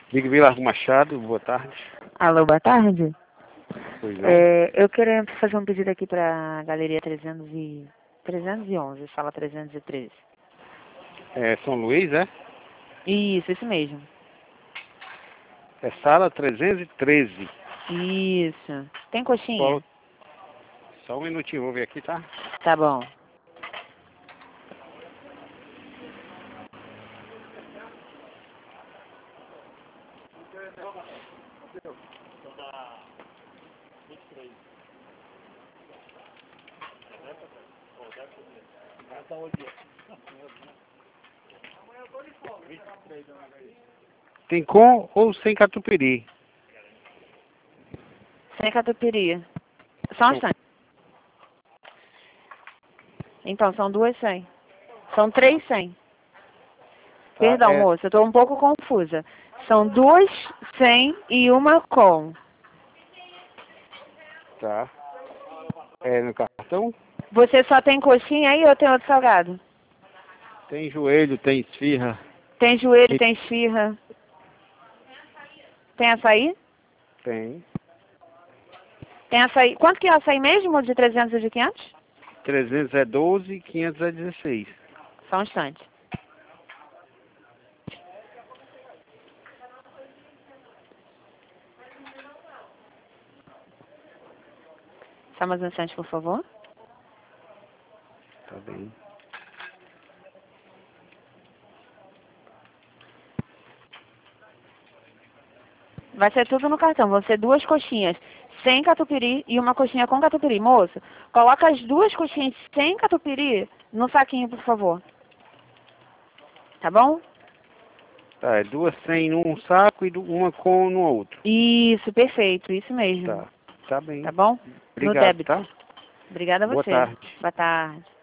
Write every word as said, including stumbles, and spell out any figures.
Ligue Vilar Machado, boa tarde. Alô, boa tarde. Pois não. É, eu queria fazer um pedido aqui para a Galeria trezentos e... trezentos e onze, sala trezentos e treze. É São Luís, é? Isso, isso mesmo. É sala trezentos e treze. Isso. Tem coxinha? Qual... Só um minutinho, vou ver aqui, tá? Tá bom. Tem com ou sem catupiry? Sem catupiry. Só um instante. Então, são duas cem. São três cem. Tá, Perdão, é... moça, eu tô um pouco confusa. São duas cem e uma com. Tá. É no cartão? Você só tem coxinha aí ou tem outro salgado? Tem joelho, tem esfirra. Tem joelho, E... tem esfirra. Tem açaí? Tem. Tem açaí. Quanto que é açaí mesmo? De trezentos e de quinhentos? trezentos é doze, quinhentos é dezesseis. Só um instante. Só mais um instante, por favor. Tá bem. Vai ser tudo no cartão. Vão ser duas coxinhas sem catupiry e uma coxinha com catupiry. Moço, coloca as duas coxinhas sem catupiry no saquinho, por favor. Tá bom? Tá, é duas cem num saco e du- uma com no outro. Isso, perfeito. Isso mesmo. Tá. Tá bem. Tá bom? No Obrigado, débito. tá? Obrigada a Boa você. tarde. Boa tarde.